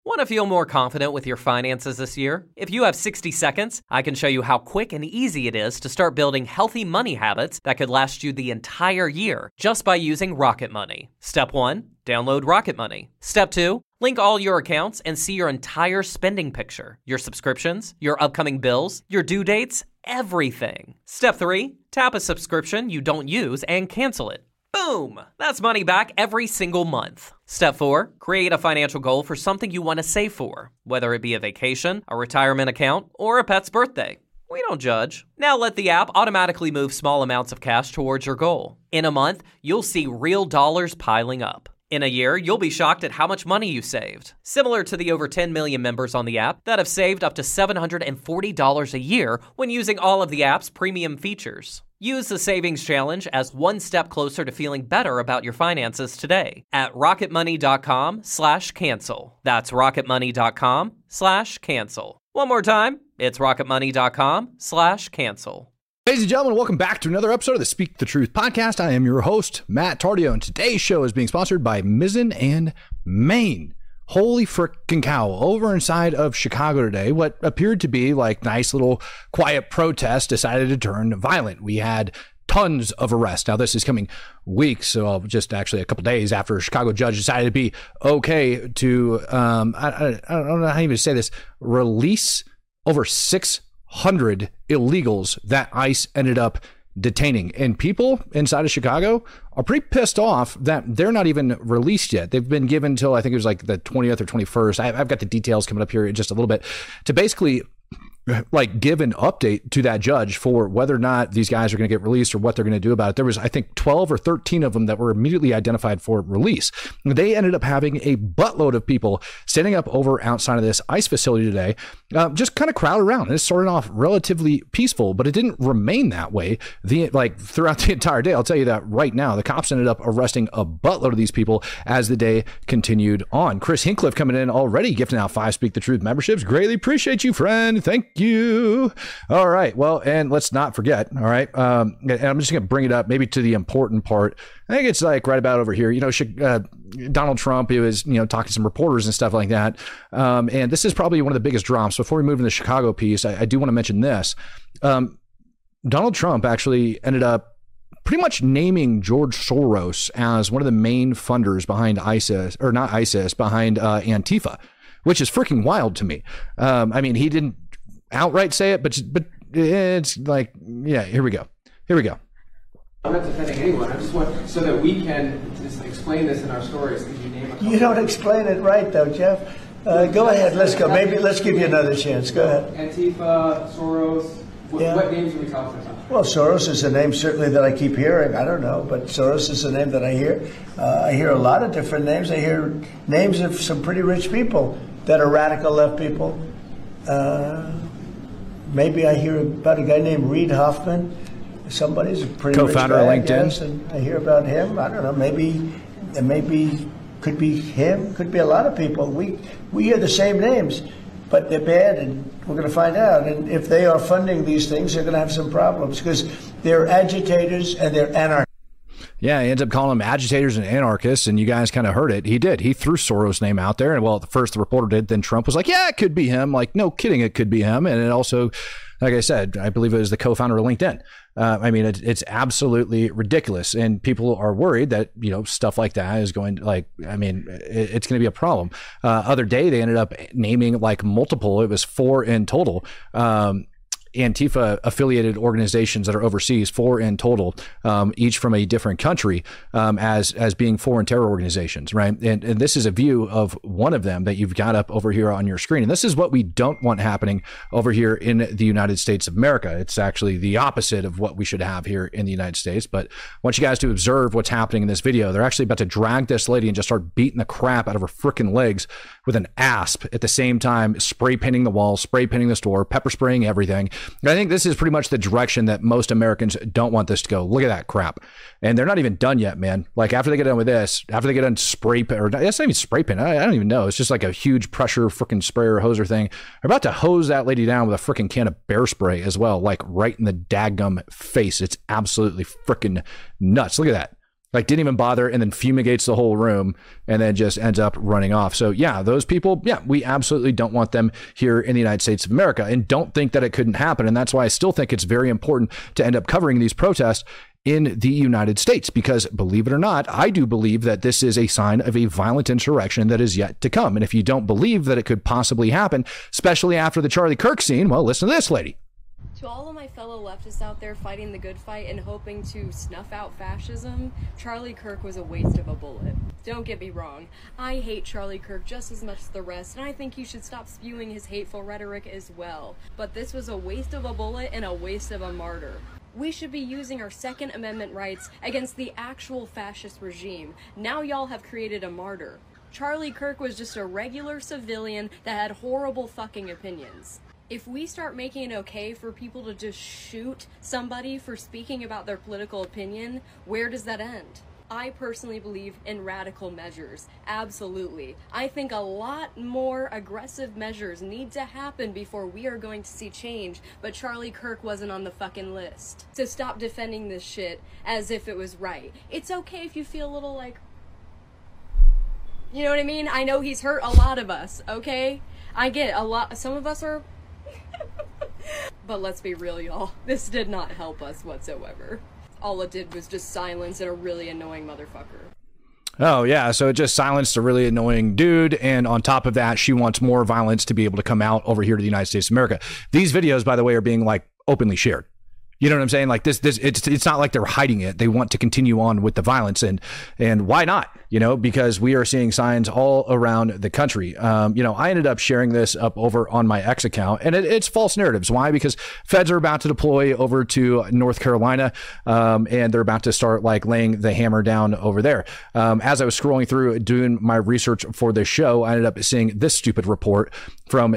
Want to feel more confident with your finances this year? If you have 60 seconds, I can show you how quick and easy it is to start building healthy money habits that could last you the entire year just by using Rocket Money. Step 1, download Rocket Money. Step 2, link all your accounts and see your entire spending picture, your subscriptions, your upcoming bills, your due dates, everything. Step 3, tap a subscription you don't use and cancel it. Boom! That's money back every single month. Step 4, create a financial goal for something you want to save for, whether it be a vacation, a retirement account, or a pet's birthday. We don't judge. Now let the app automatically move small amounts of cash towards your goal. In a month, you'll see real dollars piling up. In a year, you'll be shocked at how much money you saved. Similar to the over 10 million members on the app that have saved up to $740 a year when using all of the app's premium features. Use the Savings Challenge as one step closer to feeling better about your finances today at rocketmoney.com/cancel. That's rocketmoney.com/cancel. One more time, it's rocketmoney.com/cancel. Ladies and gentlemen, welcome back to another episode of the Speak the Truth podcast. I am your host, Matt Tardio, and today's show is being sponsored by Mizzen and Main. Holy frickin' cow. Over inside of Chicago today, what appeared to be like nice little quiet protest decided to turn violent. We had tons of arrests. Now, this is coming weeks, so just actually a couple days after a Chicago judge decided to be okay to, I don't know how you even say this, release over 600 illegals that ICE ended up detaining. And people inside of Chicago are pretty pissed off that they're not even released yet. They've been given till I think it was like the 20th or 21st. I've got the details coming up here in just a little bit to basically like give an update to that judge for whether or not these guys are going to get released or what they're going to do about it. There was, I think, 12 or 13 of them that were immediately identified for release. They ended up having a buttload of people standing up over outside of this ICE facility today, just kind of crowd around. And it started off relatively peaceful, but it didn't remain that way throughout the entire day. I'll tell you that right now. The cops ended up arresting a buttload of these people as the day continued on. Chris Hincliffe coming in already, gifting out 5 Speak the Truth memberships. Greatly appreciate you, friend. Thank you. All right. Well, and let's not forget. All right. And I'm just going to bring it up maybe to the important part. I think it's like right about over here, Donald Trump, he was, talking to some reporters and stuff like that. And this is probably one of the biggest drops. Before we move into the Chicago piece, I do want to mention this. Donald Trump actually ended up pretty much naming George Soros as one of the main funders behind ISIS, or not ISIS, behind Antifa, which is freaking wild to me. I mean, he didn't outright say it, but it's like, yeah, here we go. I'm not defending anyone. I just want so that we can just explain this in our stories. Could you name a couple? You don't explain it right, though, Jeff. Go ahead. Let's go. Maybe let's give you another chance. Go ahead. Antifa, Soros. What names are we talking about? Well, Soros is a name certainly that I keep hearing. I don't know, but Soros is a name that I hear. I hear a lot of different names. I hear names of some pretty rich people that are radical left people. Maybe I hear about a guy named Reid Hoffman. Somebody's a pretty co-founder rich guy, of LinkedIn. I guess, and I hear about him. I don't know. Maybe could be him. Could be a lot of people. We hear the same names, but they're bad, and we're going to find out. And if they are funding these things, they're going to have some problems because they're agitators and they're anarchists. Yeah, he ends up calling them agitators and anarchists, and you guys kind of heard it. He did. He threw Soros' name out there, and well, at first the reporter did, then Trump was like, yeah, it could be him. Like, no kidding, it could be him. And it also, like I said, I believe it was the co-founder of LinkedIn. I mean, it's absolutely ridiculous, and people are worried that, stuff like that is going to, it's going to be a problem. Other day, they ended up naming like multiple, it was 4 in total, Antifa affiliated organizations that are overseas, 4 in total, each from a different country, as being foreign terror organizations, right? And this is a view of one of them that you've got up over here on your screen. And this is what we don't want happening over here in the United States of America. It's actually the opposite of what we should have here in the United States. But I want you guys to observe what's happening in this video. They're actually about to drag this lady and just start beating the crap out of her freaking legs with an asp, at the same time spray painting the wall, spray painting the store, pepper spraying everything. I think this is pretty much the direction that most Americans don't want this to go. Look at that crap. And they're not even done yet, man. Like, after they get done with this, after they get done spray paint, or that's not even spray paint. I don't even know. It's just like a huge pressure freaking sprayer hoser thing. They're about to hose that lady down with a freaking can of bear spray as well, like right in the daggum face. It's absolutely freaking nuts. Look at that. Like, didn't even bother, and then fumigates the whole room and then just ends up running off. So yeah, those people, yeah, we absolutely don't want them here in the United States of America, and don't think that it couldn't happen. And that's why I still think it's very important to end up covering these protests in the United States, because believe it or not, I do believe that this is a sign of a violent insurrection that is yet to come. And if you don't believe that it could possibly happen, especially after the Charlie Kirk scene, well, listen to this lady. To all of my fellow leftists out there fighting the good fight and hoping to snuff out fascism, Charlie Kirk was a waste of a bullet. Don't get me wrong, I hate Charlie Kirk just as much as the rest, and I think you should stop spewing his hateful rhetoric as well. But this was a waste of a bullet and a waste of a martyr. We should be using our Second Amendment rights against the actual fascist regime. Now y'all have created a martyr. Charlie Kirk was just a regular civilian that had horrible fucking opinions. If we start making it okay for people to just shoot somebody for speaking about their political opinion, where does that end? I personally believe in radical measures. Absolutely. I think a lot more aggressive measures need to happen before we are going to see change, but Charlie Kirk wasn't on the fucking list. So stop defending this shit as if it was right. It's okay if you feel a little like, you know what I mean? I know he's hurt a lot of us, okay? I get it. A lot, some of us are but let's be real, y'all. This did not help us whatsoever. All it did was just silence and a really annoying motherfucker. Oh, yeah. So it just silenced a really annoying dude. And on top of that, she wants more violence to be able to come out over here to the United States of America. These videos, by the way, are being like openly shared. You know what I'm saying? Like it's not like they're hiding it. They want to continue on with the violence, and why not? You know, because we are seeing signs all around the country. I ended up sharing this up over on my X account, and it's false narratives. Why? Because feds are about to deploy over to North Carolina, and they're about to start like laying the hammer down over there. As I was scrolling through doing my research for this show, I ended up seeing this stupid report from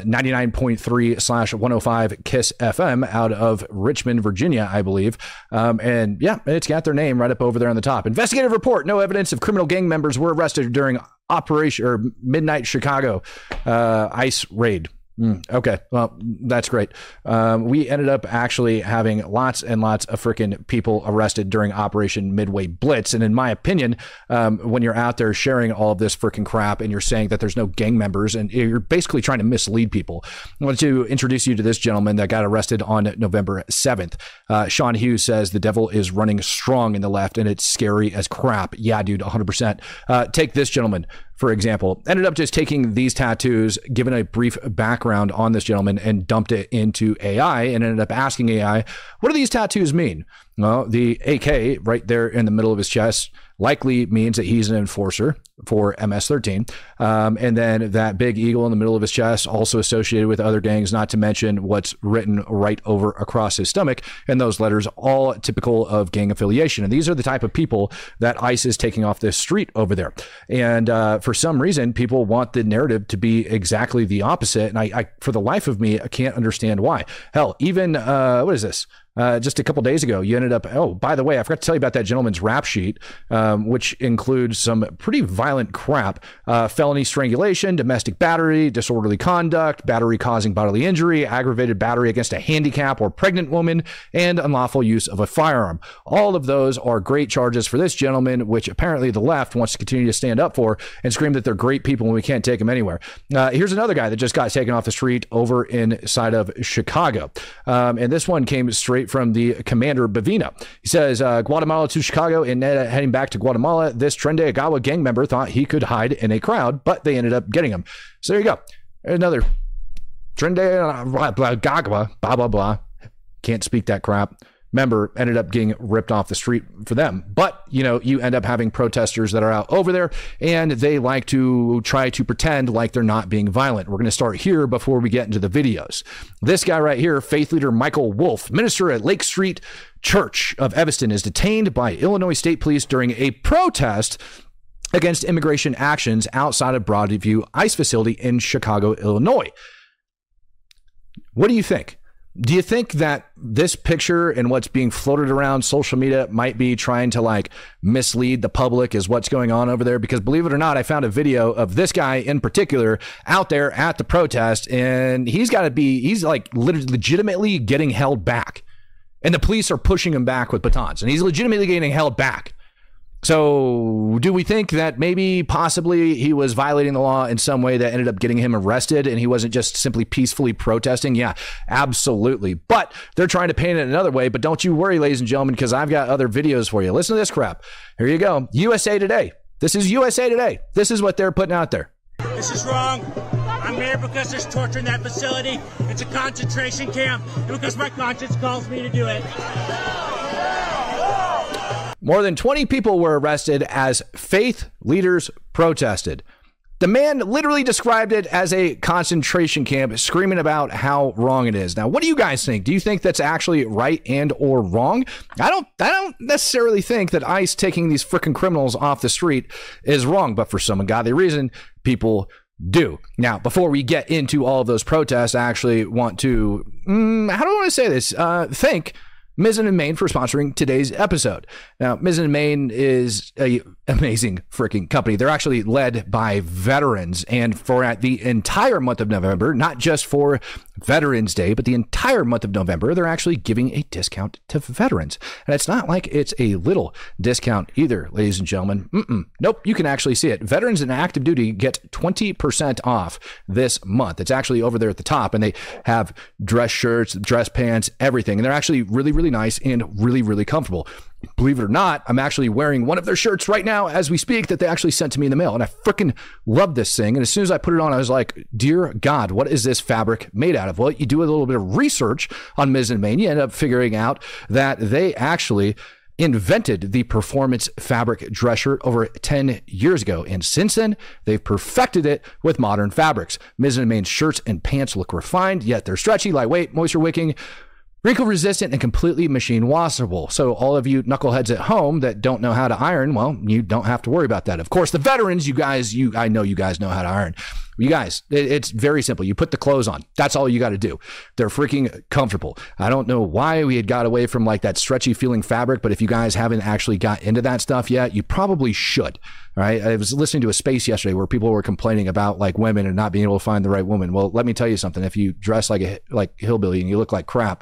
99.3/105 KISS FM out of Richmond, Virginia, I believe. And yeah, it's got their name right up over there on the top. Investigative report. No evidence of criminal gang members were arrested during Operation or Midnight Chicago ICE raid. Okay, well, that's great. We ended up actually having lots and lots of freaking people arrested during Operation Midway Blitz. And in my opinion, when you're out there sharing all of this freaking crap and you're saying that there's no gang members and you're basically trying to mislead people, I want to introduce you to this gentleman that got arrested on November 7th. Sean Hughes says the devil is running strong in the left and it's scary as crap. Yeah, dude, 100%. Take this gentleman, for example, ended up just taking these tattoos, given a brief background on this gentleman, and dumped it into AI and ended up asking AI, what do these tattoos mean? Well, the AK right there in the middle of his chest likely means that he's an enforcer for MS-13. And then that big eagle in the middle of his chest, also associated with other gangs, not to mention what's written right over across his stomach. And those letters, all typical of gang affiliation. And these are the type of people that ICE is taking off this street over there. And for some reason, people want the narrative to be exactly the opposite. And I for the life of me, I can't understand why. Hell, even, what is this? Just a couple days ago, you ended up, oh, by the way, I forgot to tell you about that gentleman's rap sheet, which includes some pretty violent crap. Felony strangulation, domestic battery, disorderly conduct, battery causing bodily injury, aggravated battery against a handicap or pregnant woman, and unlawful use of a firearm. All of those are great charges for this gentleman, which apparently the left wants to continue to stand up for and scream that they're great people when we can't take them anywhere. Here's another guy that just got taken off the street over inside of Chicago. And this one came straight from the commander Bavina. He says, Guatemala to Chicago, and heading back to Guatemala, this Trende Agawa gang member thought he could hide in a crowd, but they ended up getting him. So there you go. Another Trende Agawa, blah, blah, blah. Can't speak that crap. Member ended up getting ripped off the street for them. But, you end up having protesters that are out over there and they like to try to pretend like they're not being violent. We're going to start here before we get into the videos. This guy right here, faith leader Michael Wolf, minister at Lake Street Church of Evanston, is detained by Illinois State Police during a protest against immigration actions outside of Broadview ICE facility in Chicago, Illinois. What do you think? Do you think that this picture and what's being floated around social media might be trying to mislead the public is what's going on over there? Because believe it or not, I found a video of this guy in particular out there at the protest, and he's legitimately getting held back, and the police are pushing him back with batons, and he's legitimately getting held back. So do we think that maybe possibly he was violating the law in some way that ended up getting him arrested and he wasn't just simply peacefully protesting? Yeah, absolutely. But they're trying to paint it another way. But don't you worry, ladies and gentlemen, because I've got other videos for you. Listen to this crap. Here you go. USA Today. This is USA Today. This is what they're putting out there. This is wrong. I'm here because there's torture in that facility. It's a concentration camp, and because my conscience calls me to do it. More than 20 people were arrested as faith leaders protested. The man literally described it as a concentration camp, screaming about how wrong it is. Now, what do you guys think? Do you think that's actually right and or wrong? I don't necessarily think that ICE taking these freaking criminals off the street is wrong, but for some ungodly reason, people do. Now, before we get into all of those protests, I actually want to, how do I want to say this? Thank Mizzen and Main for sponsoring today's episode. Now, Mizzen and Main is a amazing freaking company. They're actually led by veterans, and for the entire month of November, not just for Veterans Day, but the entire month of November, they're actually giving a discount to veterans. And it's not like it's a little discount either, ladies and gentlemen. Nope, you can actually see it. Veterans and active duty get 20% off this month. It's actually over there at the top, and they have dress shirts, dress pants, everything. And they're actually really, really nice and really, really comfortable. Believe it or not, I'm actually wearing one of their shirts right now as we speak that they actually sent to me in the mail. And I freaking love this thing. And as soon as I put it on, I was like, dear God, what is this fabric made out of? Well, you do a little bit of research on Mizzen and Main. You end up figuring out that they actually invented the performance fabric dress shirt over 10 years ago. And since then, they've perfected it with modern fabrics. Mizzen and Main's shirts and pants look refined, yet they're stretchy, lightweight, moisture wicking, wrinkle resistant, and completely machine washable. So all of you knuckleheads at home that don't know how to iron, well, you don't have to worry about that. Of course, the veterans, I know you guys know how to iron. You guys, it's very simple. You put the clothes on. That's all you got to do. They're freaking comfortable. I don't know why we had got away from like that stretchy feeling fabric, but if you guys haven't actually got into that stuff yet, you probably should. All right. I was listening to a space yesterday where people were complaining about like women and not being able to find the right woman. Well, let me tell you something. If you dress like hillbilly and you look like crap,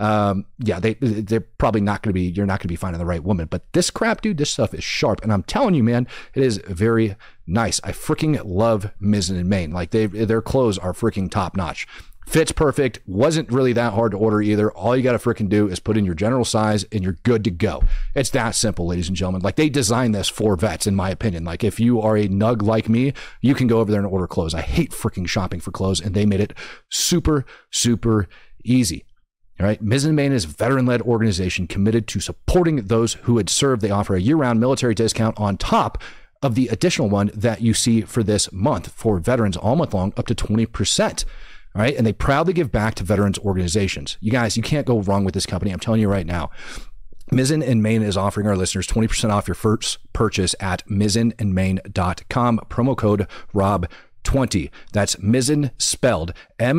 they're probably not going to be, you're not going to be finding the right woman. But this crap, dude, this stuff is sharp. And I'm telling you, man, it is very nice. I freaking love Mizzen and Main. Like their clothes are freaking top notch. Fits perfect. Wasn't really that hard to order either. All you got to freaking do is put in your general size and you're good to go. It's that simple, ladies and gentlemen. Like they designed this for vets, in my opinion. Like if you are a nug like me, you can go over there and order clothes. I hate freaking shopping for clothes, and they made it super, super easy. All right. Mizzen and Main is a veteran-led organization committed to supporting those who had served. They offer a year-round military discount on top of the additional one that you see for this month for veterans all month long, up to 20%. All right. And they proudly give back to veterans organizations. You guys, you can't go wrong with this company. I'm telling you right now. Mizzen and Main is offering our listeners 20% off your first purchase at mizzenandmain.com. Promo code ROB20. That's Mizzen spelled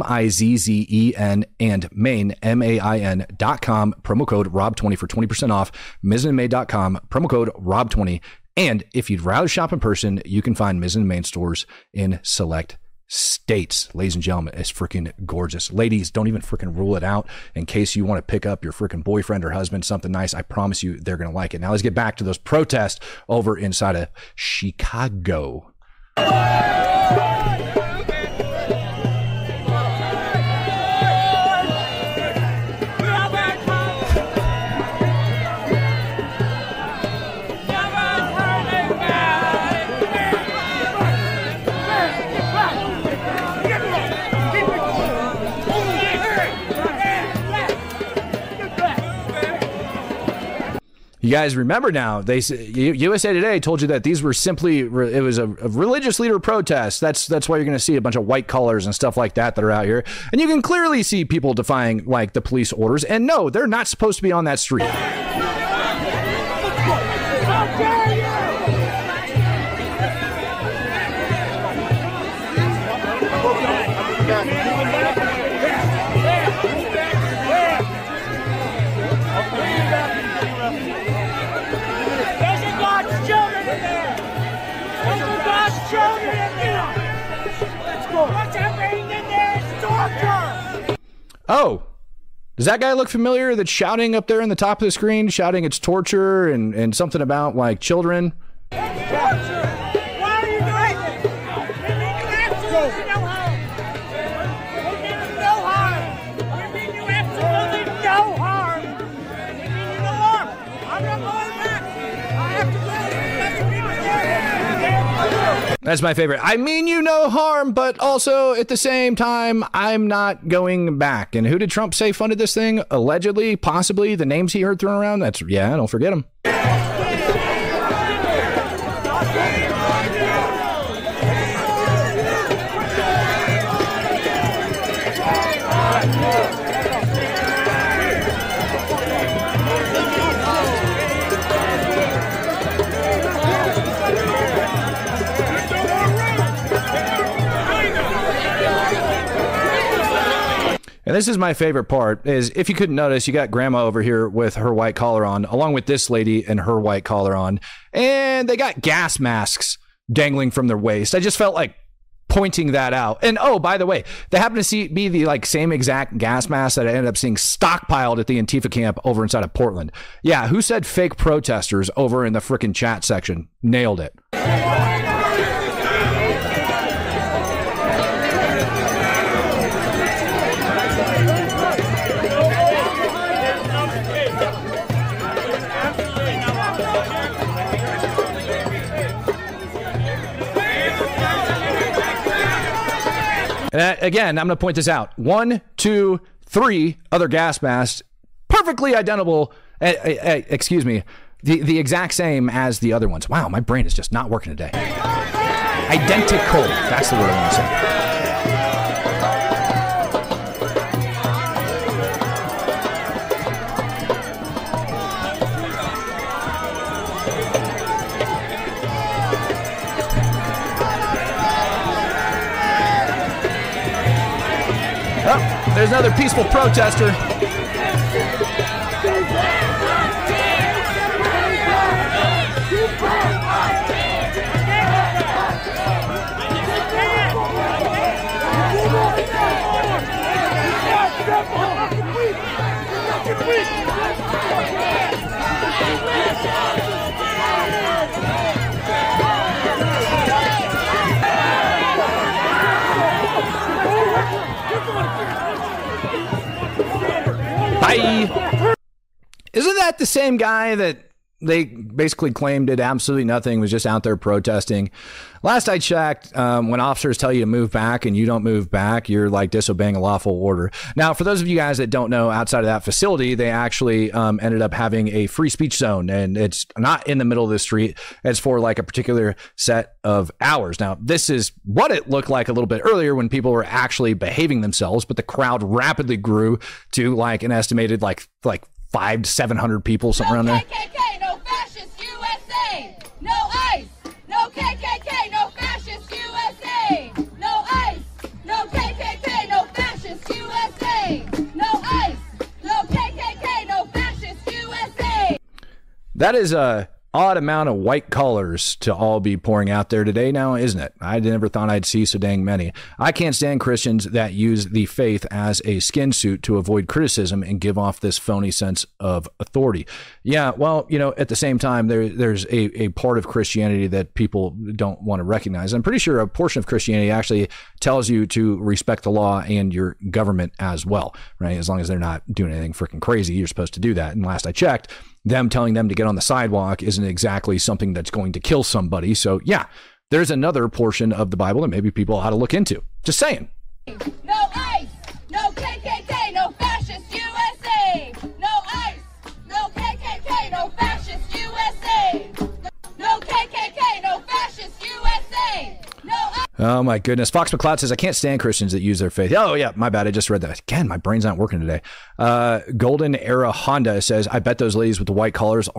Mizzen and Main, MAIN.com. Promo code ROB20 for 20% off. Mizzenandmain.com. Promo code ROB20. And if you'd rather shop in person, you can find Mizzen and Main stores in select states. Ladies and gentlemen, it's freaking gorgeous. Ladies, don't even freaking rule it out in case you want to pick up your freaking boyfriend or husband something nice. I promise you they're going to like it. Now let's get back to those protests over inside of Chicago. You guys remember now, USA Today told you that these were simply, it was a religious leader protest. That's why you're going to see a bunch of white collars and stuff like that are out here. And you can clearly see people defying like the police orders. And no, they're not supposed to be on that street. How dare you! Oh, Does that guy look familiar that's shouting up there in the top of the screen, shouting it's torture and something about like children? Torture! Why are you doing this? You mean you absolutely no harm. You mean no harm. You mean you absolutely no harm. You mean you no harm. I'm not going back. I have to go. That's my favorite. I mean you no harm, but also at the same time, I'm not going back. And who did Trump say funded this thing? Allegedly, possibly, the names he heard thrown around? Don't forget them. And this is my favorite part, is if you couldn't notice, you got grandma over here with her white collar on, along with this lady and her white collar on, and they got gas masks dangling from their waist. I just felt like pointing that out. And oh, by the way, they happen to be the like same exact gas mask that I ended up seeing stockpiled at the Antifa camp over inside of Portland. Yeah, who said fake protesters over in the frickin' chat section? Nailed it. And again, I'm going to point this out. 1, 2, 3 other gas masks, perfectly identical, excuse me, the exact same as the other ones. Wow, my brain is just not working today. Identical. That's the word I want to say. Oh, there's another peaceful protester. Bye. Isn't that the same guy that they basically claimed did absolutely nothing, was just out there protesting? Last I checked, when officers tell you to move back and you don't move back, you're like disobeying a lawful order. Now, for those of you guys that don't know, outside of that facility, they actually ended up having a free speech zone, and it's not in the middle of the street. It's for like a particular set of hours. Now, this is what it looked like a little bit earlier when people were actually behaving themselves, but the crowd rapidly grew to like an estimated like 500 to 700 people, something around there. KKK, no fascist USA. No ICE. No KKK, no fascist USA. No ICE. No KKK, no fascist USA. No ICE. No KKK, no fascist USA. That is a odd amount of white collars to all be pouring out there today now, isn't it? I never thought I'd see so dang many. I can't stand Christians that use the faith as a skin suit to avoid criticism and give off this phony sense of authority. Yeah, well, you know, at the same time, there's a part of Christianity that people don't want to recognize. I'm pretty sure a portion of Christianity actually tells you to respect the law and your government as well, right? As long as they're not doing anything freaking crazy, you're supposed to do that. And last I checked, them telling them to get on the sidewalk isn't exactly something that's going to kill somebody. So yeah, there's another portion of the Bible that maybe people ought to look into. Just saying. No ICE. No KKK, no fascist USA. No ICE. No KKK, no fascist USA. No KKK, no fascist USA. No ICE. Oh my goodness. Fox McCloud says, I can't stand Christians that use their faith. Oh yeah, my bad. I just read that. Again, my brain's not working today. Golden Era Honda says, I bet those ladies with the white collars are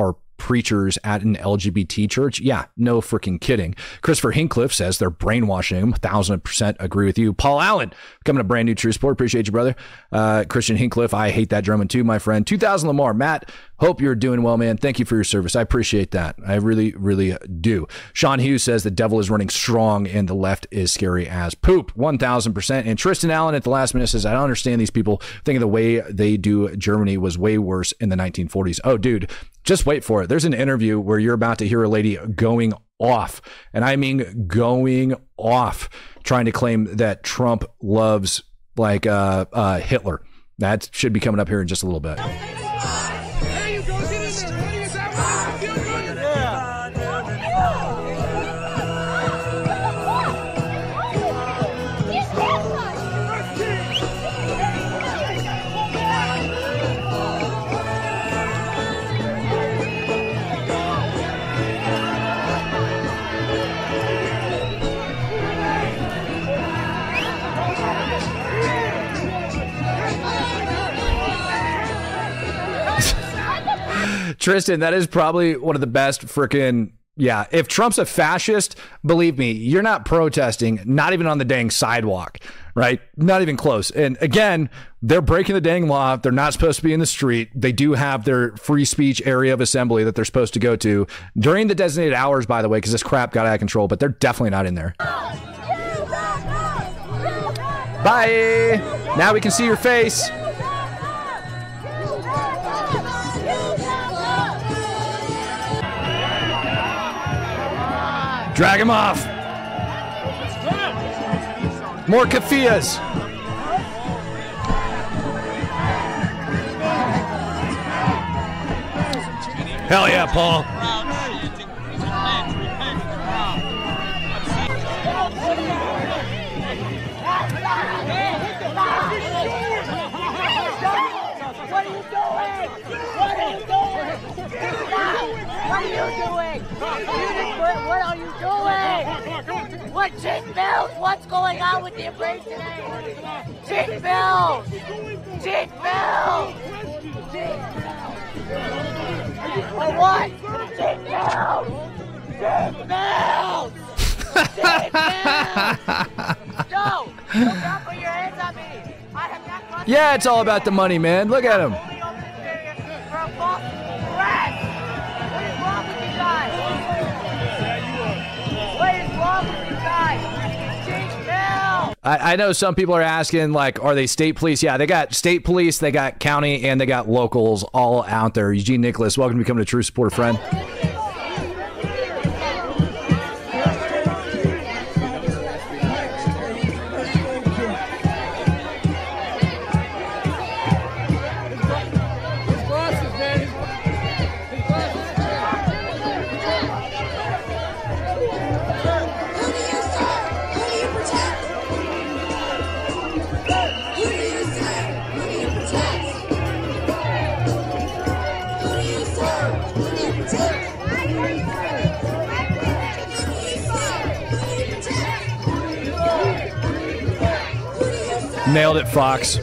preachers at an LGBT church? Yeah, no freaking kidding. Christopher Hincliffe says they're brainwashing him. 1,000% agree with you. Paul Allen, coming a brand new True Sport. Appreciate you, brother. Christian Hincliffe, I hate that drumming too, my friend. 2000 Lamar, Matt, hope you're doing well, man. Thank you for your service. I appreciate that. I really, really do. Sean Hughes says the devil is running strong and the left is scary as poop. 1,000%. And Tristan Allen at the last minute says, I don't understand these people thinking the way they do Germany was way worse in the 1940s. Oh, dude, just wait for it. There's an interview where you're about to hear a lady going off, and I mean going off, trying to claim that Trump loves like Hitler. That should be coming up here in just a little bit. Tristan, that is probably one of the best freaking, yeah. If Trump's a fascist, believe me, you're not protesting, not even on the dang sidewalk, right? Not even close. And again, they're breaking the dang law. They're not supposed to be in the street. They do have their free speech area of assembly that they're supposed to go to during the designated hours, by the way, because this crap got out of control, but they're definitely not in there. Bye. Now we can see your face. Drag him off. More kafiyas. Hell yeah, Paul. What are you doing? What Jake Mills? What's going on with the embrace today? Jake Mills! Jake Mills! Jake Mills! For what? Jake Mills! Jake Mills! Jake Mills! No! Do not put your hands on me! I have not crossed. Yeah, it's all about the money, man. Look at him. I know some people are asking, like, are they state police? Yeah, they got state police, they got county, and they got locals all out there. Eugene Nicholas, welcome to becoming a True Supporter, friend. Nailed it, Fox.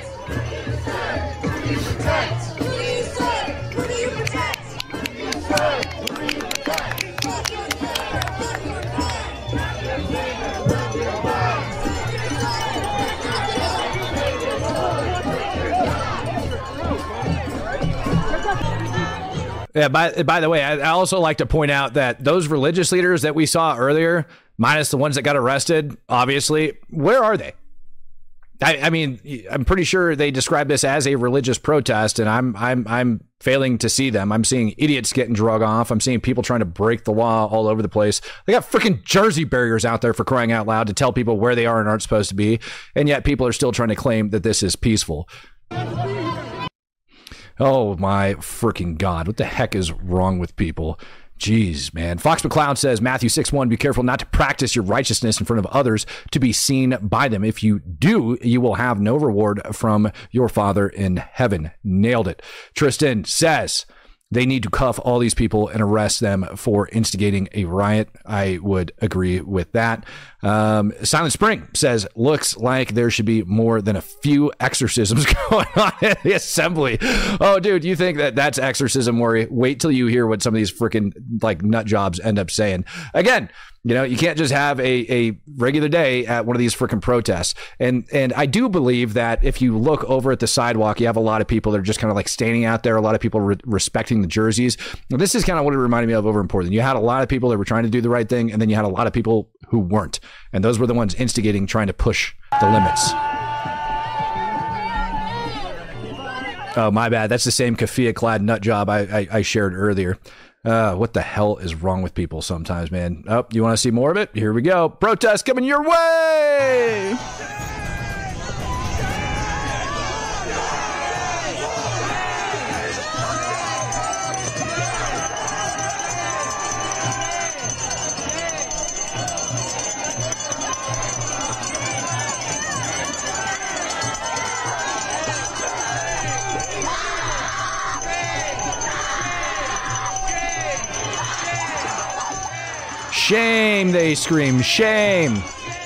Yeah, by the way, I also like to point out that those religious leaders that we saw earlier, minus the ones that got arrested, obviously, where are they? I mean, I'm pretty sure they describe this as a religious protest, and I'm failing to see them. I'm seeing idiots getting drug off. I'm seeing people trying to break the law all over the place. They got freaking Jersey barriers out there, for crying out loud, to tell people where they are and aren't supposed to be, and yet people are still trying to claim that this is peaceful. Oh my freaking God. What the heck is wrong with people? Jeez, man. Fox McCloud says, Matthew 6:1, be careful not to practice your righteousness in front of others to be seen by them. If you do, you will have no reward from your Father in heaven. Nailed it. Tristan says they need to cuff all these people and arrest them for instigating a riot. I would agree with that. Silent Spring says, looks like there should be more than a few exorcisms going on at the assembly. Oh, dude, you think that that's exorcism worry? Wait till you hear what some of these freaking like nut jobs end up saying. Again, you can't just have a regular day at one of these freaking protests. And I do believe that if you look over at the sidewalk, you have a lot of people that are just kind of like standing out there, a lot of people respecting the jerseys. Now, this is kind of what it reminded me of over in Portland. You had a lot of people that were trying to do the right thing, and then you had a lot of people who weren't. And those were the ones instigating, trying to push the limits. Oh, my bad. That's the same keffiyeh-clad nut job I shared earlier. What the hell is wrong with people sometimes, man? Oh, you want to see more of it? Here we go. Protest coming your way! Shame, they scream, shame.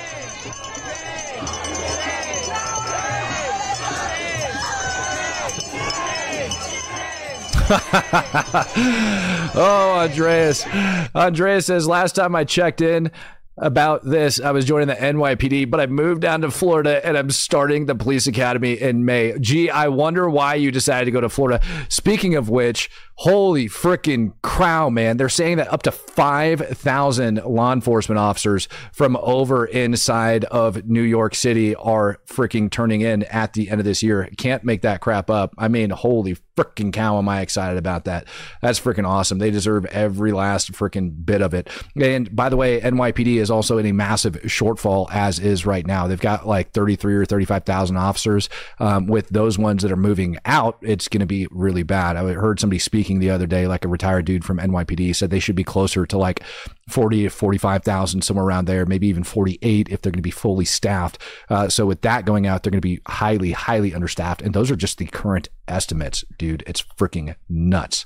Oh, Andreas. Andreas says, last time I checked in about this, I was joining the NYPD, but I moved down to Florida and I'm starting the police academy in May. Gee, I wonder why you decided to go to Florida. Speaking of which, holy freaking crow, man. They're saying that up to 5,000 law enforcement officers from over inside of New York City are freaking turning in at the end of this year. Can't make that crap up. I mean, holy freaking cow, am I excited about that. That's freaking awesome. They deserve every last freaking bit of it. And by the way, NYPD is also in a massive shortfall as is right now. They've got like 33 or 35,000 officers. With those ones that are moving out, it's going to be really bad. I heard somebody speaking the other day, like a retired dude from NYPD, said they should be closer to like 40 to 45,000, somewhere around there, maybe even 48 if they're going to be fully staffed. So with that going out, they're going to be highly, highly understaffed. And those are just the current estimates, dude. It's freaking nuts.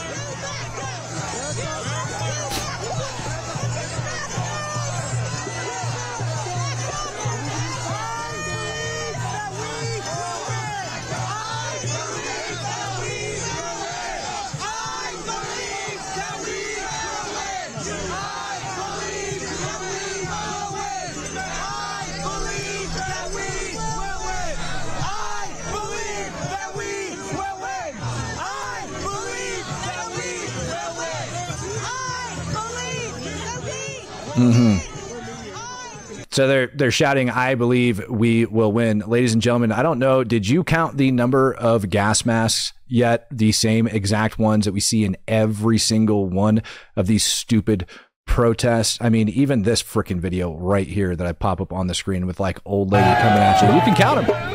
So they're shouting, I believe we will win. Ladies and gentlemen, I don't know, did you count the number of gas masks yet? The same exact ones that we see in every single one of these stupid protests. I mean, even this freaking video right here that I pop up on the screen with like old lady coming at you, you can count them.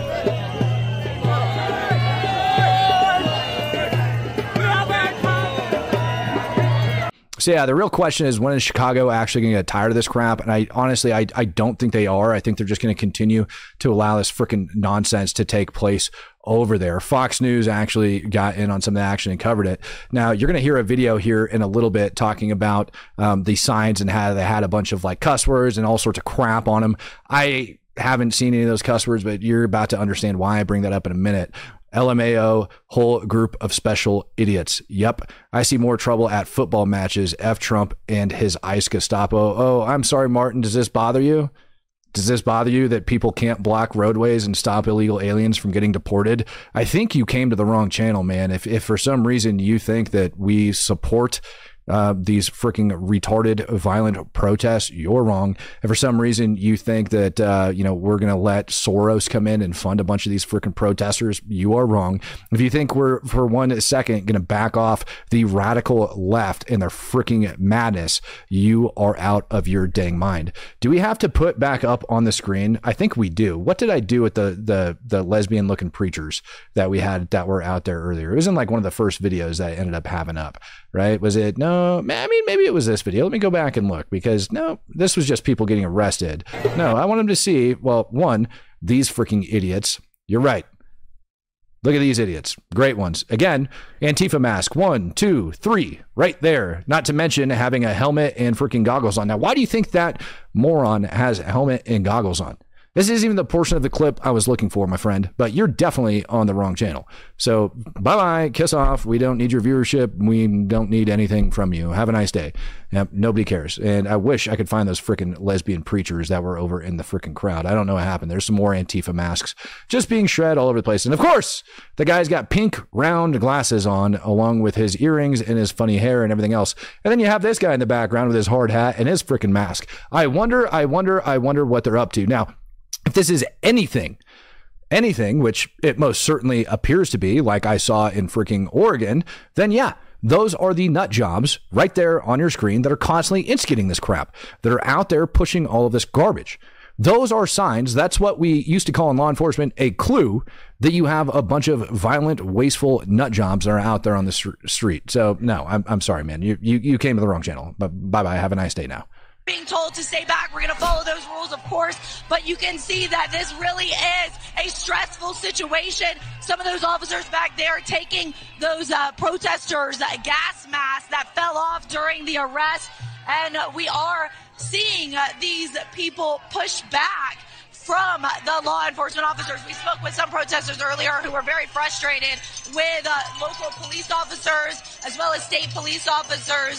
So yeah, the real question is, when is Chicago actually going to get tired of this crap? And I honestly don't think they are. I think they're just going to continue to allow this freaking nonsense to take place over there. Fox News actually got in on some of the action and covered it. Now, you're going to hear a video here in a little bit talking about the signs and how they had a bunch of like cuss words and all sorts of crap on them. I haven't seen any of those cuss words, but you're about to understand why I bring that up in a minute. LMAO, whole group of special idiots. Yep. I see more trouble at football matches. F Trump and his ICE Gestapo. Oh, I'm sorry, Martin. Does this bother you? Does this bother you that people can't block roadways and stop illegal aliens from getting deported? I think you came to the wrong channel, man. If for some reason you think that we support these freaking retarded, violent protests, you're wrong. And for some reason you think that, we're going to let Soros come in and fund a bunch of these freaking protesters, you are wrong. If you think we're for 1 second going to back off the radical left and their freaking madness, you are out of your dang mind. Do we have to put back up on the screen? I think we do. What did I do with the lesbian looking preachers that we had that were out there earlier? It was in like one of the first videos that I ended up having up, right? Was it? No, I mean, maybe it was this video. Let me go back and look, because no, this was just people getting arrested. No, I want them to see, well, one, these freaking idiots. You're right. Look at these idiots. Great ones. Again, Antifa mask. 1, 2, 3, right there. Not to mention having a helmet and freaking goggles on. Now, why do you think that moron has a helmet and goggles on? This isn't even the portion of the clip I was looking for, my friend, but you're definitely on the wrong channel. So bye-bye, kiss off. We don't need your viewership. We don't need anything from you. Have a nice day. Yep, nobody cares. And I wish I could find those freaking lesbian preachers that were over in the freaking crowd. I don't know what happened. There's some more Antifa masks just being shred all over the place. And of course, the guy's got pink round glasses on along with his earrings and his funny hair and everything else. And then you have this guy in the background with his hard hat and his freaking mask. I wonder what they're up to. Now, if this is anything, which it most certainly appears to be, like I saw in freaking Oregon, then yeah, those are the nut jobs right there on your screen that are constantly instigating this crap, that are out there pushing all of this garbage. Those are signs. That's what we used to call in law enforcement a clue that you have a bunch of violent, wasteful nut jobs that are out there on the street. So no, I'm sorry, man. You came to the wrong channel. But bye-bye. Have a nice day now. Being told to stay back. We're going to follow those rules, of course, but you can see that this really is a stressful situation. Some of those officers back there taking those protesters' gas masks that fell off during the arrest, and we are seeing these people push back from the law enforcement officers. We spoke with some protesters earlier who were very frustrated with local police officers as well as state police officers,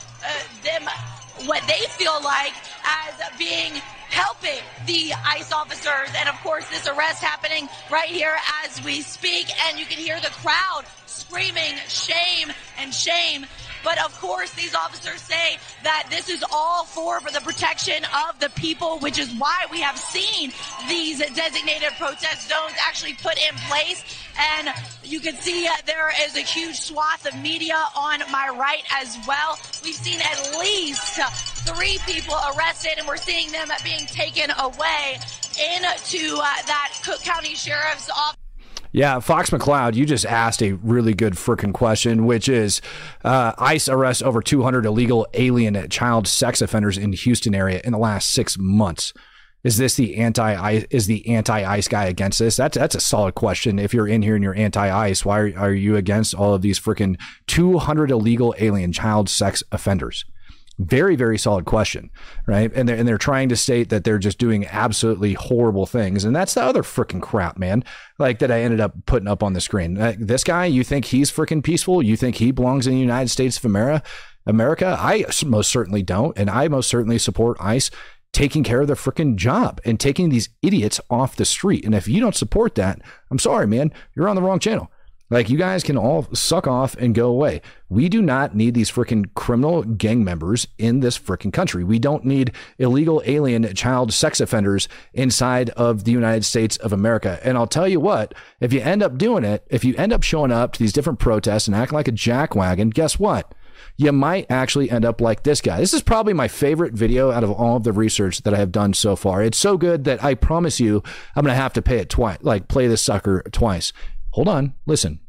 what they feel like as being helping the ICE officers. And of course, this arrest happening right here as we speak. And you can hear the crowd screaming, shame and shame. But of course, these officers say that this is all for the protection of the people, which is why we have seen these designated protest zones actually put in place. And you can see there is a huge swath of media on my right as well. We've seen at least 3 people arrested, and we're seeing them being taken away into that Cook County Sheriff's Office. Yeah, Fox McCloud, you just asked a really good freaking question, which is ICE arrests over 200 illegal alien child sex offenders in Houston area in the last 6 months. Is this the anti-ICE guy against this? That's a solid question. If you're in here and you're anti-ICE, why are you against all of these freaking 200 illegal alien child sex offenders? Very, very solid question, right? And they're trying to state that they're just doing absolutely horrible things. And that's the other freaking crap, man, like that I ended up putting up on the screen. This guy, you think he's freaking peaceful? You think he belongs in the United States of America? I most certainly don't. And I most certainly support ICE taking care of their freaking job and taking these idiots off the street. And if you don't support that, I'm sorry, man, you're on the wrong channel. Like, you guys can all suck off and go away. We do not need these freaking criminal gang members in this freaking country. We don't need illegal alien child sex offenders inside of the United States of America. And I'll tell you what, if you end up doing it, if you end up showing up to these different protests and acting like a jackwagon, guess what? You might actually end up like this guy. This is probably my favorite video out of all of the research that I have done so far. It's so good that I promise you I'm going to have to pay it twice, like play this sucker twice. Hold on, listen.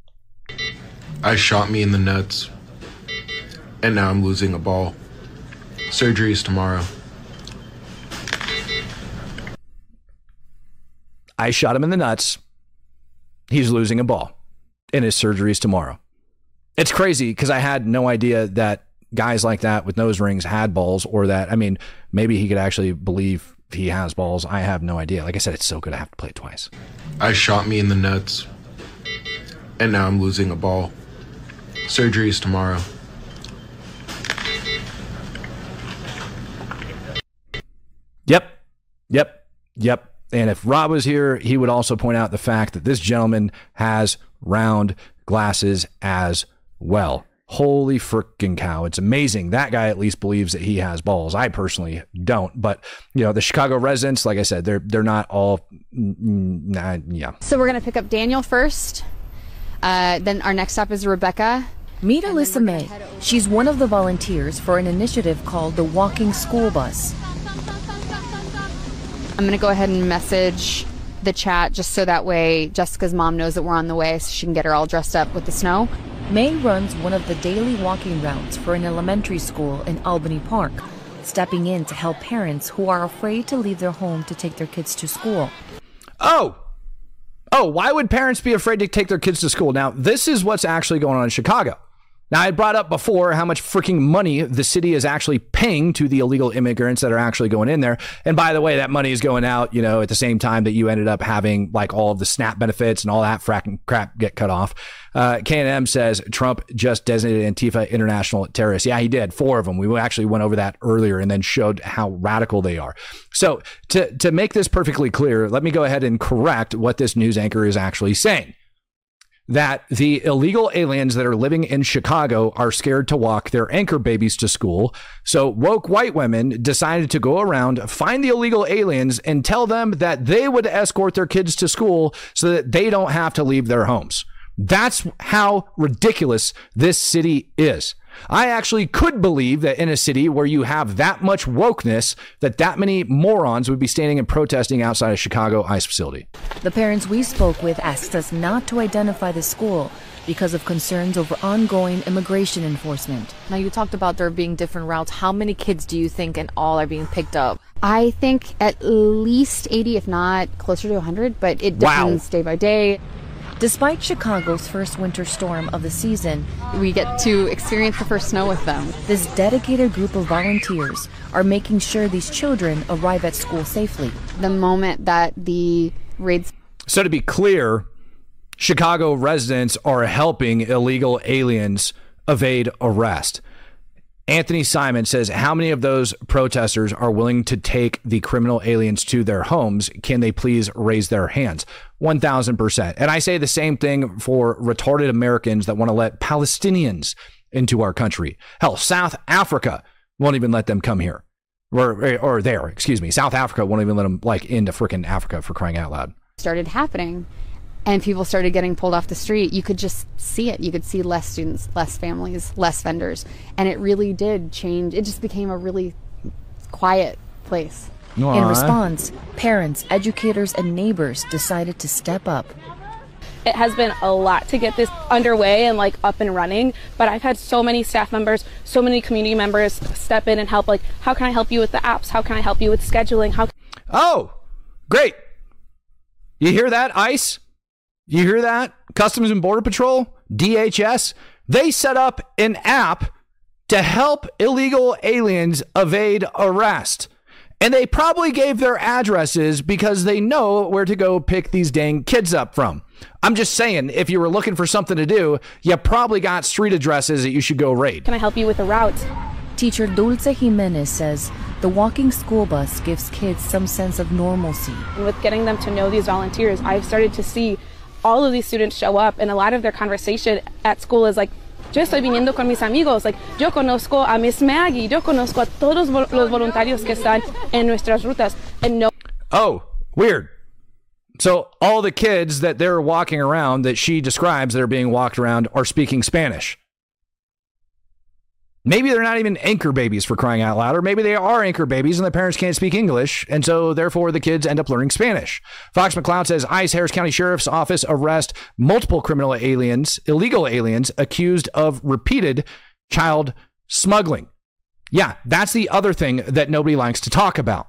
I shot me in the nuts, and now I'm losing a ball. Surgery is tomorrow. I shot him in the nuts. He's losing a ball, and his surgery is tomorrow. It's crazy because I had no idea that guys like that with nose rings had balls, or that, I mean, maybe he could actually believe he has balls. I have no idea. Like I said, it's so good I have to play it twice. I shot me in the nuts, and now I'm losing a ball. Surgery is tomorrow. Yep. And if Rob was here, he would also point out the fact that this gentleman has round glasses as well. Holy freaking cow. It's amazing. That guy at least believes that he has balls. I personally don't. But, you know, the Chicago residents, like I said, they're not all, yeah. So we're going to pick up Daniel first. Then our next stop is Rebecca. Meet Alyssa May. She's one of the volunteers for an initiative called the Walking School Bus. I'm going to go ahead and message the chat just so that way Jessica's mom knows that we're on the way so she can get her all dressed up with the snow. May runs one of the daily walking routes for an elementary school in Albany Park, stepping in to help parents who are afraid to leave their home to take their kids to school. Oh, Oh, why would parents be afraid to take their kids to school? Now, this is what's actually going on in Chicago. Now, I brought up before how much freaking money the city is actually paying to the illegal immigrants that are actually going in there. And by the way, that money is going out, you know, at the same time that you ended up having like all of the SNAP benefits and all that fracking crap get cut off. K&M says Trump just designated Antifa international terrorists. Yeah, he did. 4 of them. We actually went over that earlier and then showed how radical they are. So to make this perfectly clear, let me go ahead and correct what this news anchor is actually saying. That the illegal aliens that are living in Chicago are scared to walk their anchor babies to school. So woke white women decided to go around, find the illegal aliens and tell them that they would escort their kids to school so that they don't have to leave their homes. That's how ridiculous this city is. I actually could believe that in a city where you have that much wokeness, that many morons would be standing and protesting outside a Chicago ICE facility. The parents we spoke with asked us not to identify the school because of concerns over ongoing immigration enforcement. Now, you talked about there being different routes. How many kids do you think in all are being picked up? I think at least 80, if not closer to 100, but it depends day by day. Despite Chicago's first winter storm of the season, we get to experience the first snow with them. This dedicated group of volunteers are making sure these children arrive at school safely. The moment that the raids... So to be clear, Chicago residents are helping illegal aliens evade arrest. Anthony Simon says, how many of those protesters are willing to take the criminal aliens to their homes? Can they please raise their hands? 1,000%. And I say the same thing for retarded Americans that want to let Palestinians into our country. Hell, South Africa won't even let them come here. Or there, excuse me. South Africa won't even let them into freaking Africa, for crying out loud. Started happening. And people started getting pulled off the street. You could just see it. You could see less students, less families, less vendors. And it really did change. It just became a really quiet place. In response, parents, educators, and neighbors decided to step up. It has been a lot to get this underway and up and running, but I've had so many staff members, so many community members step in and help. How can I help you with the apps? How can I help you with scheduling? Oh, great. You hear that, ICE? You hear that? Customs and Border Patrol, DHS, they set up an app to help illegal aliens evade arrest. And they probably gave their addresses because they know where to go pick these dang kids up from. I'm just saying, if you were looking for something to do, you probably got street addresses that you should go raid. Can I help you with a route? Teacher Dulce Jimenez says the walking school bus gives kids some sense of normalcy. And with getting them to know these volunteers, I've started to see all of these students show up, and a lot of their conversation at school is yo estoy viniendo con mis amigos, yo conozco a Miss Maggie, yo conozco a todos los voluntarios que están en nuestras rutas, and no. Oh, weird. So all the kids that they're walking around that she describes that are being walked around are speaking Spanish. Maybe they're not even anchor babies, for crying out loud, or maybe they are anchor babies and the parents can't speak English, and so therefore the kids end up learning Spanish. Fox McCloud says ICE Harris County Sheriff's Office arrest multiple criminal aliens, illegal aliens, accused of repeated child smuggling. Yeah, that's the other thing that nobody likes to talk about.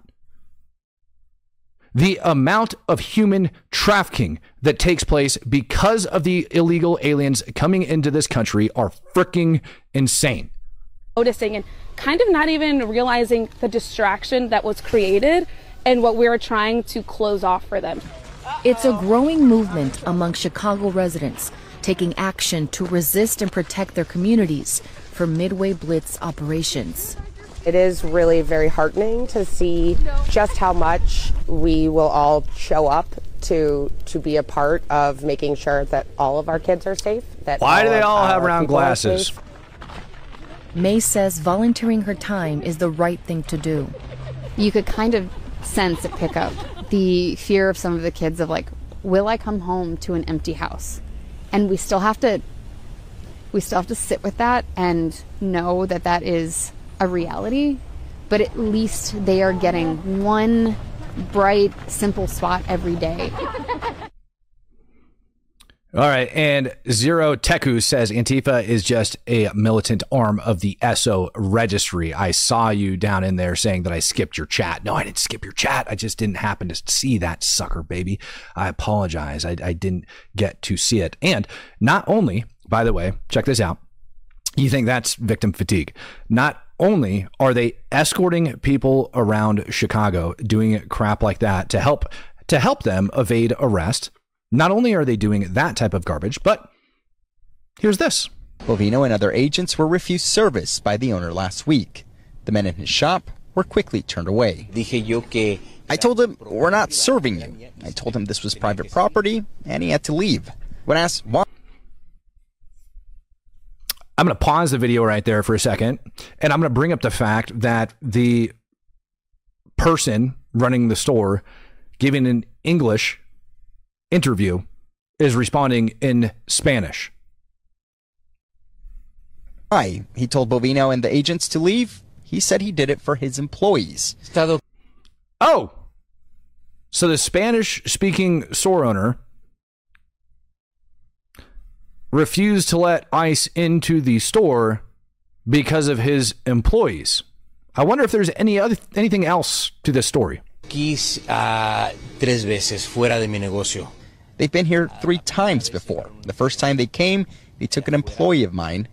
The amount of human trafficking that takes place because of the illegal aliens coming into this country are freaking insane. Noticing and kind of not even realizing the distraction that was created and what we were trying to close off for them. It's a growing movement among Chicago residents taking action to resist and protect their communities from Midway Blitz operations. It is really very heartening to see just how much we will all show up to be a part of making sure that all of our kids are safe. Why do they all have round glasses? May says volunteering her time is the right thing to do. You could kind of sense at pickup the fear of some of the kids of will I come home to an empty house? And we still have to sit with that and know that that is a reality, but at least they are getting one bright, simple spot every day. All right, and Zero Teku says Antifa is just a militant arm of the SO registry. I saw you down in there saying that I skipped your chat. No, I didn't skip your chat. I just didn't happen to see that sucker, baby. I apologize. I didn't get to see it. And not only, by the way, check this out. You think that's victim fatigue. Not only are they escorting people around Chicago doing crap like that to help them evade arrest. Not only are they doing that type of garbage, but here's this. Bovino and other agents were refused service by the owner last week. The men in his shop were quickly turned away. I told him, we're not serving you. I told him this was private property, and he had to leave. When asked why... I'm going to pause the video right there for a second, and I'm going to bring up the fact that the person running the store giving an English interview is responding in Spanish. Why? He told Bovino and the agents to leave. He said he did it for his employees. Oh, so the Spanish-speaking store owner refused to let ICE into the store because of his employees. I wonder if there's anything else to this story. They've been here 3 times before. The first time they came, they took an employee of mine.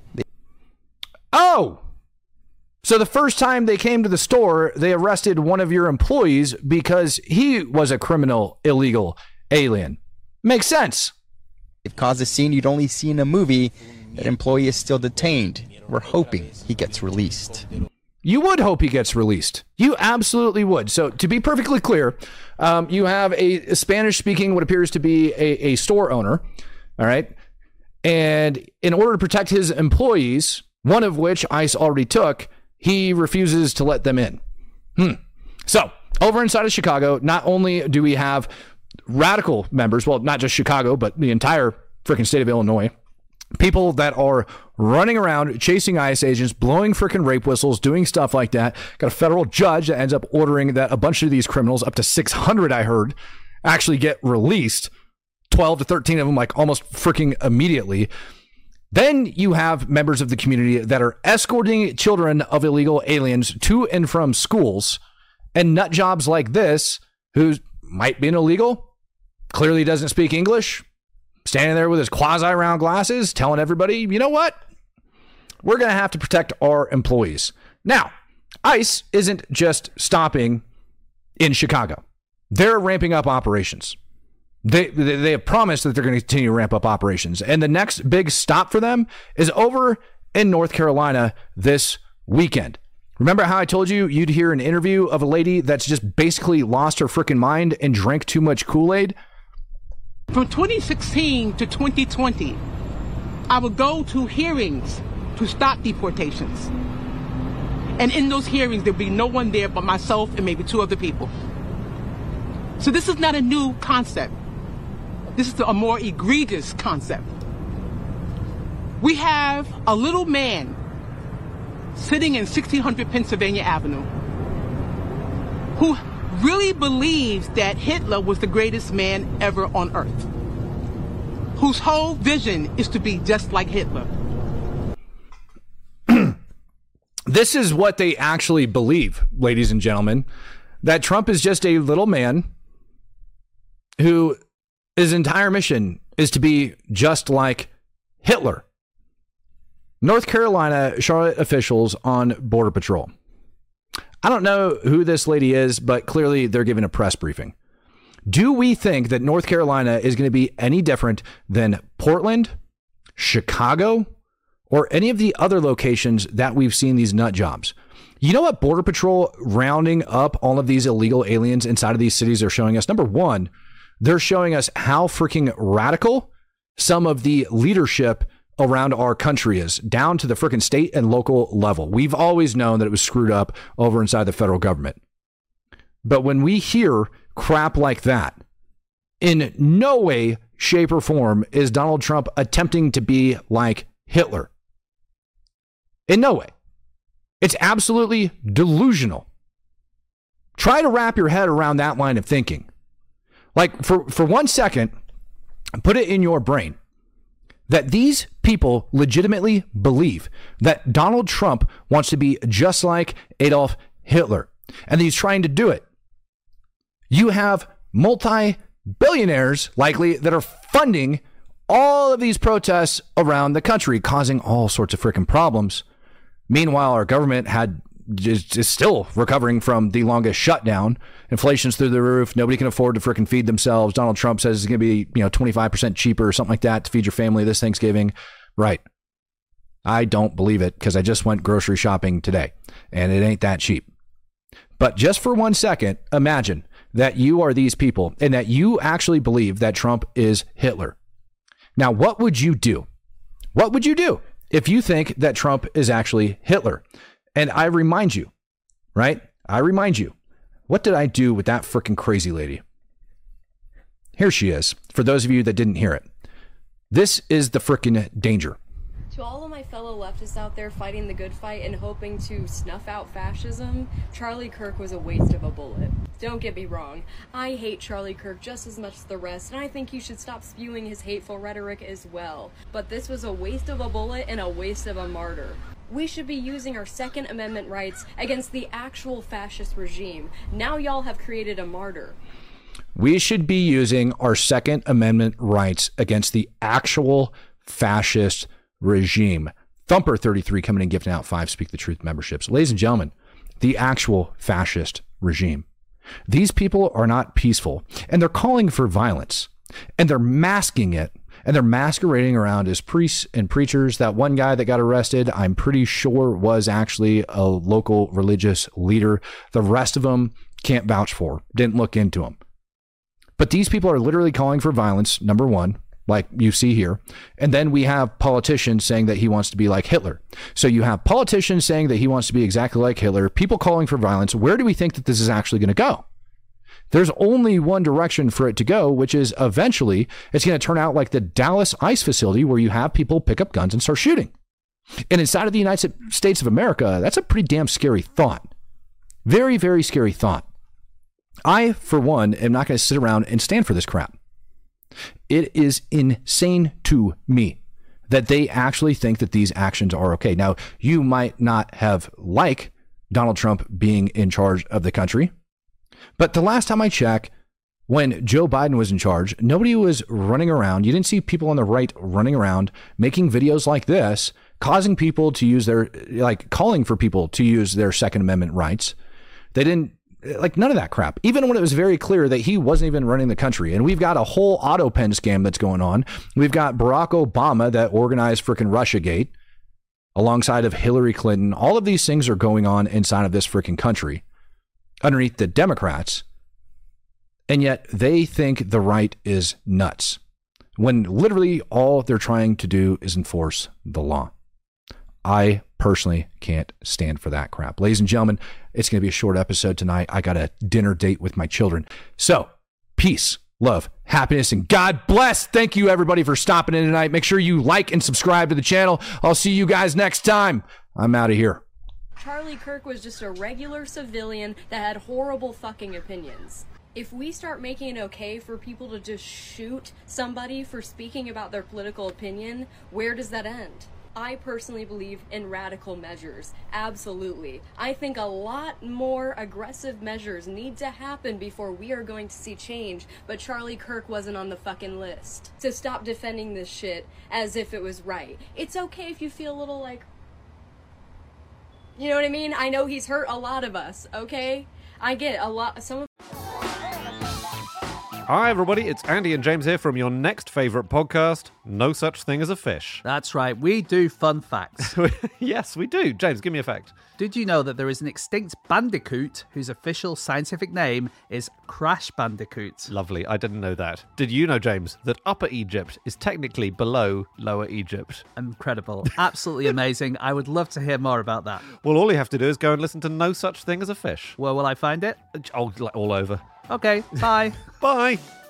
Oh! So the first time they came to the store, they arrested one of your employees because he was a criminal, illegal alien. Makes sense. They've caused a scene you'd only see in a movie. That employee is still detained. We're hoping he gets released. You would hope he gets released. You absolutely would. So to be perfectly clear, you have a Spanish-speaking, what appears to be a store owner, all right? And in order to protect his employees, one of which ICE already took, he refuses to let them in. So over inside of Chicago, not only do we have radical members, well, not just Chicago, but the entire freaking state of Illinois, people that are running around chasing ICE agents, blowing freaking rape whistles, doing stuff like that. Got a federal judge that ends up ordering that a bunch of these criminals, up to 600 I heard, actually get released. 12 to 13 of them, like almost freaking immediately. Then you have members of the community that are escorting children of illegal aliens to and from schools, and nut jobs like this, who might be an illegal, clearly doesn't speak English, standing there with his quasi-round glasses, telling everybody, you know what? We're going to have to protect our employees. Now, ICE isn't just stopping in Chicago. They're ramping up operations. They have promised that they're going to continue to ramp up operations. And the next big stop for them is over in North Carolina this weekend. Remember how I told you you'd hear an interview of a lady that's just basically lost her freaking mind and drank too much Kool-Aid? From 2016 to 2020, I would go to hearings to stop deportations. And in those hearings, there'd be no one there but myself and maybe 2 other people. So this is not a new concept. This is a more egregious concept. We have a little man sitting in 1600 Pennsylvania Avenue who really believes that Hitler was the greatest man ever on earth, whose whole vision is to be just like Hitler. This is what they actually believe, ladies and gentlemen, that Trump is just a little man who his entire mission is to be just like Hitler. North Carolina Charlotte officials on Border Patrol. I don't know who this lady is, but clearly they're giving a press briefing. Do we think that North Carolina is going to be any different than Portland, Chicago, or any of the other locations that we've seen these nut jobs? You know what Border Patrol rounding up all of these illegal aliens inside of these cities are showing us? Number one, they're showing us how freaking radical some of the leadership around our country is, down to the freaking state and local level. We've always known that it was screwed up over inside the federal government. But when we hear crap like that, in no way, shape, or form is Donald Trump attempting to be like Hitler. In no way. It's absolutely delusional. Try to wrap your head around that line of thinking. Like, for 1 second, put it in your brain. that these people legitimately believe that Donald Trump wants to be just like Adolf Hitler, and he's trying to do it. You have multi-billionaires likely that are funding all of these protests around the country, causing all sorts of freaking problems. Meanwhile, our government is still recovering from the longest shutdown. Inflation's through the roof. Nobody can afford to freaking feed themselves. Donald Trump says it's going to be 25% cheaper or something like that to feed your family this Thanksgiving. Right. I don't believe it because I just went grocery shopping today and it ain't that cheap. But just for 1 second, imagine that you are these people and that you actually believe that Trump is Hitler. Now, what would you do? What would you do if you think that Trump is actually Hitler? And I remind you, right? I remind you, what did I do with that freaking crazy lady? Here she is, for those of you that didn't hear it. This is the freaking danger. To all of my fellow leftists out there fighting the good fight and hoping to snuff out fascism, Charlie Kirk was a waste of a bullet. Don't get me wrong, I hate Charlie Kirk just as much as the rest, and I think you should stop spewing his hateful rhetoric as well. But this was a waste of a bullet and a waste of a martyr. We should be using our Second Amendment rights against the actual fascist regime. Now y'all have created a martyr. We should be using our Second Amendment rights against the actual fascist regime. Thumper33 coming in gifting out 5 Speak the Truth memberships. Ladies and gentlemen, the actual fascist regime. These people are not peaceful, and they're calling for violence, and they're masking it, and they're masquerading around as priests and preachers. That one guy that got arrested, I'm pretty sure was actually a local religious leader. The rest of them can't vouch for, didn't look into them. But these people are literally calling for violence, number one, like you see here. And then we have politicians saying that he wants to be like Hitler. So you have politicians saying that he wants to be exactly like Hitler, people calling for violence. Where do we think that this is actually going to go? There's only one direction for it to go, which is eventually it's going to turn out like the Dallas ICE facility where you have people pick up guns and start shooting. And inside of the United States of America, that's a pretty damn scary thought. Very, very scary thought. I, for one, am not going to sit around and stand for this crap. It is insane to me that they actually think that these actions are okay. Now, you might not have liked Donald Trump being in charge of the country, but the last time I checked, when Joe Biden was in charge, nobody was running around. You didn't see people on the right running around making videos like this, causing people to use their, calling for people to use their Second Amendment rights. They didn't, none of that crap, even when it was very clear that he wasn't even running the country. And we've got a whole auto pen scam that's going on. We've got Barack Obama that organized freaking Russiagate alongside of Hillary Clinton. All of these things are going on inside of this freaking country underneath the Democrats. And yet they think the right is nuts when literally all they're trying to do is enforce the law. I personally can't stand for that crap. Ladies and gentlemen, it's going to be a short episode tonight. I got a dinner date with my children. So, peace, love, happiness, and God bless. Thank you, everybody, for stopping in tonight. Make sure you like and subscribe to the channel. I'll see you guys next time. I'm out of here. Charlie Kirk was just a regular civilian that had horrible fucking opinions. If we start making it okay for people to just shoot somebody for speaking about their political opinion, where does that end? I personally believe in radical measures. Absolutely. I think a lot more aggressive measures need to happen before we are going to see change, but Charlie Kirk wasn't on the fucking list. So stop defending this shit as if it was right. It's okay if you feel a little like, you know what I mean? I know he's hurt a lot of us, okay? I get a lot, some of Hi everybody, it's Andy and James here from your next favourite podcast, No Such Thing as a Fish. That's right, we do fun facts. Yes, we do. James, give me a fact. Did you know that there is an extinct bandicoot whose official scientific name is Crash Bandicoot? Lovely, I didn't know that. Did you know, James, that Upper Egypt is technically below Lower Egypt? Incredible. Absolutely amazing. I would love to hear more about that. Well, all you have to do is go and listen to No Such Thing as a Fish. Where will I find it? Oh, all over. Okay, bye. Bye.